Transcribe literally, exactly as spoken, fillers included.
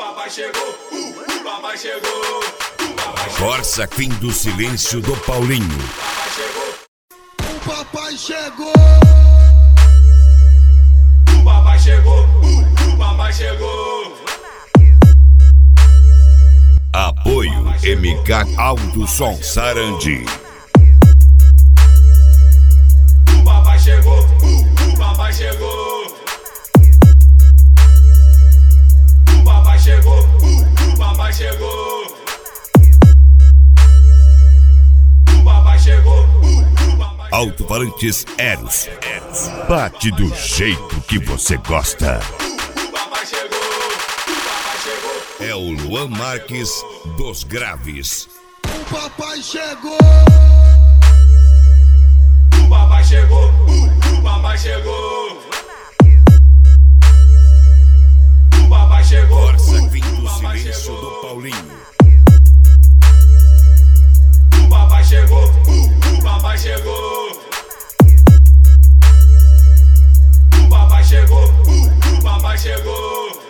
papai chegou, uh, o papai chegou. Corsa fim do silêncio do Paulinho. O papai chegou. O papai chegou, uh, o papai chegou. Apoio M K Alto Som Sarandi. O papai chegou, uh, o papai chegou. O papai chegou, uh, o papai chegou. O papai chegou, uh, o papai. Alto-falantes Eros. Bate do jeito que você gosta. O papai chegou, o papai chegou. É o Luan Marques dos Graves. O papai chegou. O papai chegou, uh, o papai chegou. O papai chegou. Corsa fim do silêncio do Paulinho. O papai chegou, uh, o papai chegou. O papai chegou, uh, o papai chegou.